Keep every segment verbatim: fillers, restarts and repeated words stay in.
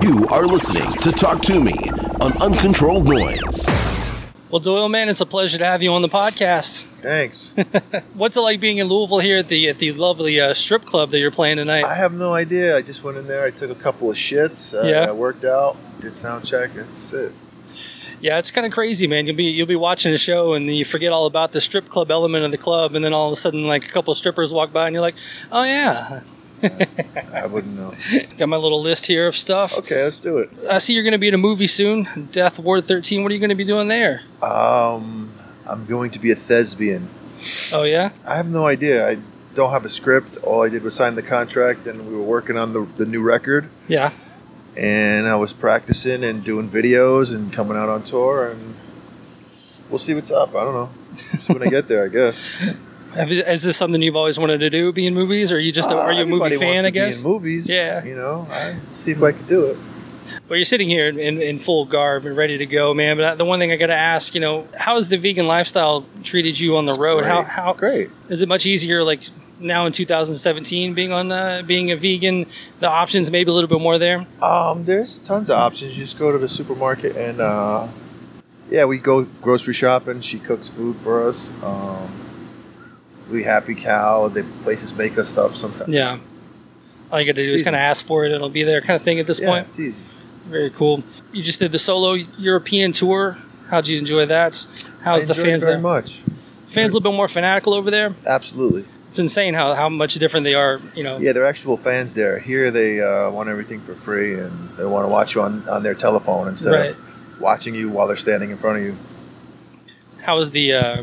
You are listening to Talk To Me on Uncontrolled Noise. Well, Doyle, man, it's a pleasure to have you on the podcast. Thanks. What's it like being in Louisville here at the at the lovely uh, strip club that you're playing tonight? I have no idea. I just went in there. I took a couple of shits. Uh, Yeah. I worked out, did sound check. That's it. Yeah, it's kind of crazy, man. You'll be you'll be watching the show and then you forget all about the strip club element of the club, and then all of a sudden, like a couple of strippers walk by and you're like, oh yeah. I wouldn't know. Got my little list here of stuff. Okay, let's do it. I see you're going to be in a movie soon, Death Ward thirteen. What are you going to be doing there? Um, I'm going to be a thespian. Oh yeah. I have no idea. I don't have a script. All I did was sign the contract, and we were working on the the new record. Yeah. And I was practicing and doing videos and coming out on tour, and we'll see what's up. I don't know. See when I get there, I guess. Have, you- is this something you've always wanted to do, be in movies, or are you just a, Uh, are you a movie everybody fan? wants I to be guess. in movies. Yeah. You know, I see if I can do it. Well, you're sitting here in, in full garb and ready to go, man. But the one thing I got to ask, you know, how has the vegan lifestyle treated you on the road? Great. How how Great. is it much easier, like now in two thousand seventeen, being on uh, being a vegan? The options maybe a little bit more there. Um, there's tons of options. You just go to the supermarket and, uh, yeah, we go grocery shopping. She cooks food for us. Um, we Happy Cow. The places make us stuff sometimes. Yeah. All you got to do is Easy. kind of ask for it; it'll be there, kind of thing. At this Yeah, point, it's easy. very cool. You just did the solo European tour. How'd you enjoy that? How's I the enjoyed fans it very there? much. Fans a little bit more fanatical over there. Absolutely. It's insane how, how much different they are. You know. Yeah, they're actual fans there. Here they uh, want everything for free, and they want to watch you on, on their telephone instead Right. of watching you while they're standing in front of you. How is the? Uh,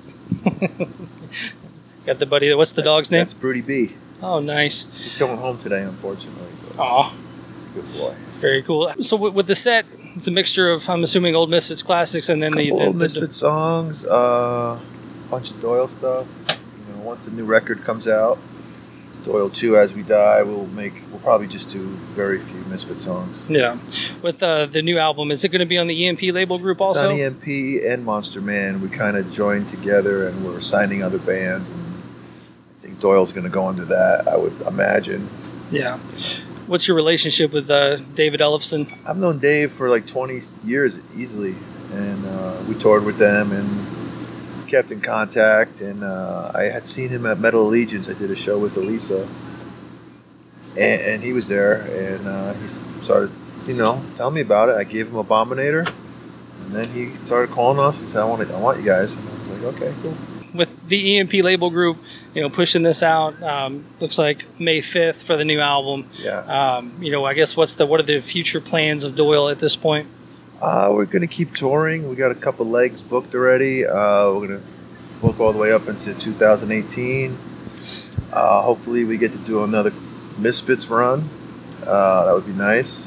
got the buddy. What's the dog's name? That's Broody B. Oh, nice. He's coming home today, unfortunately. But Oh, he's a good boy. very cool. So with, with the set, it's a mixture of, I'm assuming, old Misfits classics, and then the, Couple the, old the- Misfit songs, uh, a bunch of Doyle stuff. You know, once the new record comes out, Doyle two, As We Die, we'll make. We'll probably just do very few Misfit songs. yeah. With uh, the new album, is it going to be on the E M P label group also? It's on E M P and Monster Man. We kind of joined together, and we're signing other bands. And I think Doyle's going to go under that. I would imagine. Yeah. What's your relationship with uh, David Ellefson? I've known Dave for like twenty years easily, and uh, we toured with them and kept in contact. And uh, I had seen him at Metal Allegiance. I did a show with Elisa, and, and he was there, and uh, he started, you know, telling me about it. I gave him Abominator, and then he started calling us and said, "I want it, I want you guys." And I was like, "Okay, cool." With the E M P label group, you know, pushing this out, um, looks like May fifth for the new album. Yeah. Um, you know, I guess what's the what are the future plans of Doyle at this point? Uh, we're going to keep touring. We got a couple legs booked already. Uh, we're going to book all the way up into two thousand eighteen. Uh, hopefully we get to do another Misfits run. Uh, that would be nice.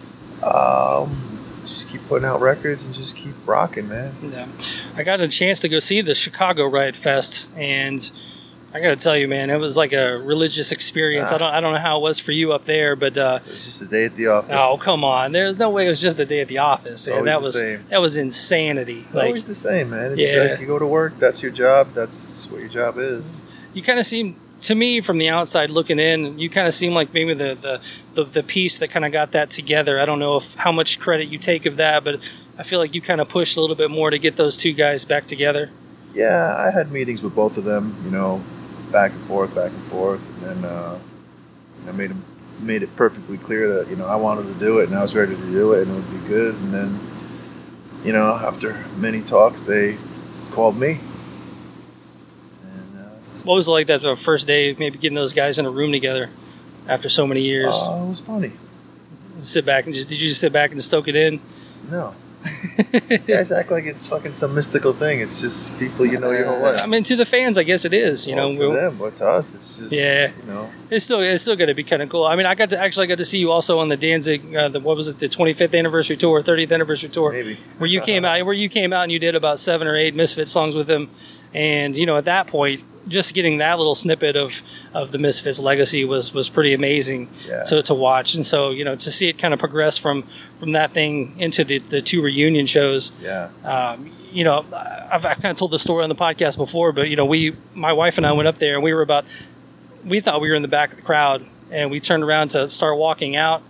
Um, just keep putting out records and just keep rocking, man. Yeah. I got a chance to go see the Chicago Riot Fest, and I got to tell you, man, it was like a religious experience. Ah. I don't I don't know how it was for you up there, but uh, It was just a day at the office. oh, come on. There's no way it was just a day at the office. Man. Always That the was same. that was insanity. It's Like always the same, man. It's Yeah. like you go to work, that's your job, that's what your job is. you kind of seem to me from the outside looking in, you kind of seem like maybe the the, the, the piece that kind of got that together. I don't know if how much credit you take of that, but I feel like you kind of pushed a little bit more to get those two guys back together. Yeah, I had meetings with both of them, you know, back and forth, back and forth, and then uh, I made them, made it perfectly clear that, you know, I wanted to do it and I was ready to do it and it would be good. And then, you know, after many talks, they called me. And uh, What was it like that the first day, maybe getting those guys in a room together after so many years? uh, it was funny. Sit back and just did you just sit back and just soak it in? No. You guys act like it's fucking some mystical thing. It's just people you know your whole life. I mean, to the fans, I guess it is. You Well, know, to we'll- them, but to us, it's just, Yeah. you know. it's still it's still going to be kind of cool. I mean, I got to actually got to see you also on the Danzig, uh, the what was it, the twenty-fifth anniversary tour, thirtieth anniversary tour, Maybe. where you came out, where you came out and you did about seven or eight Misfit songs with him, and you know, at that point, just getting that little snippet of, of the Misfits legacy was, was pretty amazing Yeah. to, to watch. And so, you know, to see it kind of progress from, from that thing into the, the two reunion shows, Yeah. um, you know, I've, I've kind of told the story on the podcast before, but, you know, we, my wife and I went up there and we were about, we thought we were in the back of the crowd and we turned around to start walking out.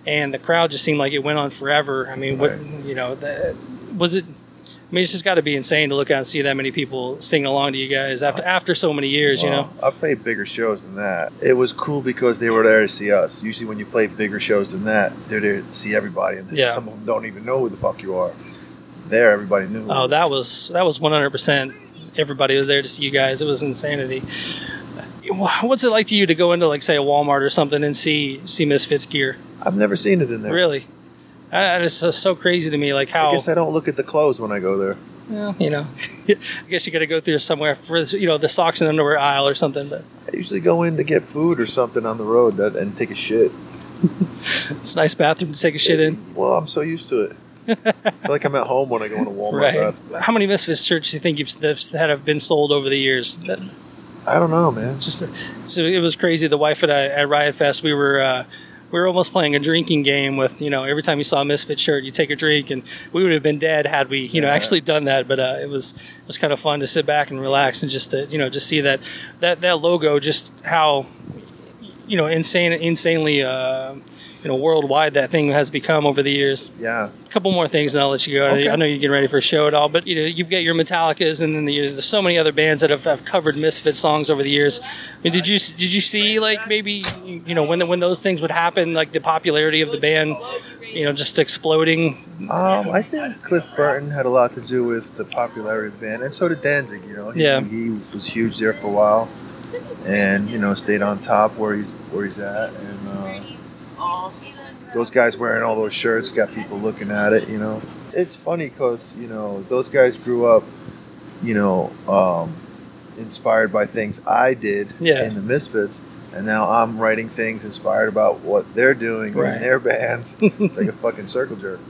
and the crowd just seemed like it went on forever. I mean, what, Right. you know, the, was it? I mean, it's just got to be insane to look out and see that many people singing along to you guys after after so many years. Well, You know, I've played bigger shows than that. It was cool because they were there to see us. Usually, when you play bigger shows than that, they're there to see everybody, and Yeah. some of them don't even know who the fuck you are. There, everybody knew. oh, that was that was one hundred percent. Everybody was there to see you guys. It was insanity. What's it like to you to go into, like, say, a Walmart or something and see see Misfits gear? I've never seen it in there. Really, that is so, so crazy to me. Like how I guess I don't look at the clothes when I go there. well, you know, I guess you got to go through somewhere for you know the socks and underwear aisle or something. But I usually go in to get food or something on the road that, and take a shit. it's a nice bathroom to take a shit in. Well, I'm so used to it. I feel like I'm at home when I go in a Walmart Right. bath. How many Misfits shirts do you think you've that have been sold over the years? That, I don't know, man. just so it was crazy. The wife and I at Riot Fest, we were uh, we were almost playing a drinking game with, you know, every time you saw a Misfit shirt, you take a drink, and we would have been dead had we, you know, Yeah. actually done that. But uh, it was it was kind of fun to sit back and relax and just to, you know, just see that that that logo, just how, you know, insane, insanely, uh, you know, worldwide that thing has become over the years. Yeah. A couple more things, and I'll let you go. Okay. I know you're getting ready for a show and all, but you know, you've got your Metallicas, and then the, there's so many other bands that have, have covered Misfit songs over the years. I mean, did you did you see, like, maybe, you know, when the, when those things would happen, like the popularity of the band, you know, just exploding? Um, I think Cliff Burton had a lot to do with the popularity of the band, and so did Danzig. You know, he, Yeah. he was huge there for a while, and you know, stayed on top where he's where he's at, and uh, those guys wearing all those shirts got people looking at it. You know, it's funny because you know those guys grew up, you know, um, inspired by things I did Yeah. in the Misfits. And now I'm writing things inspired about what they're doing Right. in their bands. It's like a fucking circle jerk.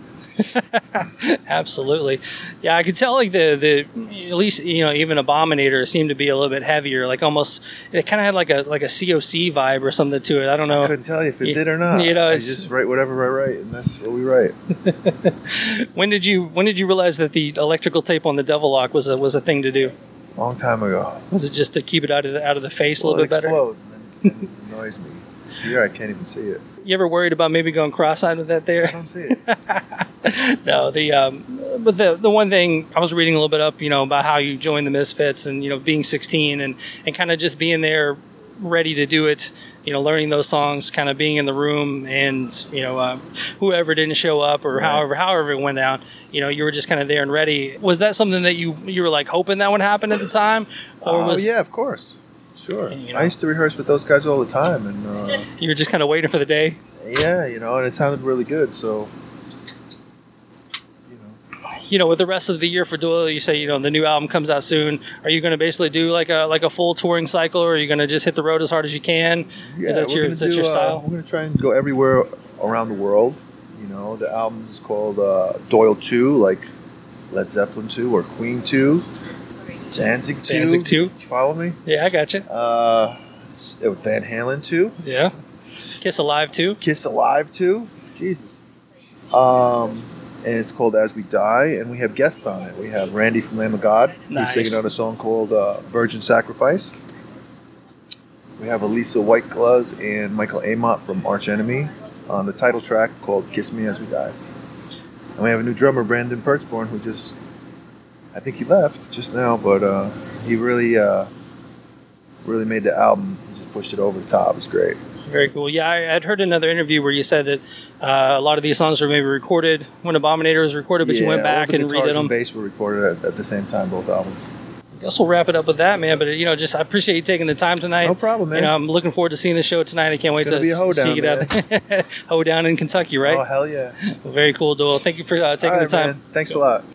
Absolutely. Yeah, I could tell, like, the, the at least, you know, even Abominator seemed to be a little bit heavier, like almost, it kind of had like a like a C O C vibe or something to it. I don't know. I couldn't tell you if it You- did or not. you know, I it's- just write whatever I write, and that's what we write. When did you when did you realize that the electrical tape on the Devil Lock was a was a thing to do? Long time ago. Was it just to keep it out of the out of the face a Well, little it bit better? explodes and then it annoys me. Here, I can't even see it. You ever worried about maybe going cross-eyed with that I there? don't see it. No, the um, but the the one thing I was reading a little bit up, you know, about how you joined the Misfits and, you know, being sixteen and and kind of just being there, ready to do it, you know, learning those songs, kind of being in the room, and, you know, uh, whoever didn't show up or Right. however however it went down, you know, you were just kind of there and ready. Was that something that you you were like hoping that would happen at the time, or Oh, was yeah, of course. Sure. You know. I used to rehearse with those guys all the time, and uh, you were just kind of waiting for the day? yeah, you know, and it sounded really good, so, you know. You know, with the rest of the year for Doyle, you say, you know, the new album comes out soon. Are you going to basically do like a like a full touring cycle, or are you going to just hit the road as hard as you can? Yeah, is that we're your gonna is that do, your uh, style? we're going to try and go everywhere around the world. You know, the album is called uh, Doyle two, like Led Zeppelin two or Queen two, Danzig two. Danzig two. You follow me? Yeah, I got you. Uh, s- uh, Van Halen two, Yeah, Kiss Alive too. Kiss Alive two. Jesus. Um, and it's called As We Die, and we have guests on it. We have Randy from Lamb of God, Nice. who's singing on a song called uh, Virgin Sacrifice. We have Elisa Whitegloves and Michael Amott from Arch Enemy on the title track called Kiss Me As We Die. And we have a new drummer, Brandon Pertzborn, who just, I think he left just now, but uh, he really, uh, really made the album. He just pushed it over the top. It was great. Very cool. Yeah, I, I'd heard another interview where you said that uh, a lot of these songs were maybe recorded when Abominator was recorded, but you went all back the and guitars redid them. and bass were recorded at, at the same time, both albums. I guess we'll wrap it up with that, man. But, you know, just I appreciate you taking the time tonight. No problem, man. You know, I'm looking forward to seeing the show tonight. I can't wait It's gonna to be a hoedown, see you get out there. Hoedown in Kentucky, right? Oh, hell yeah. Well, very cool, Doyle. Thank you for uh, taking All right, the time. man. Thanks a lot.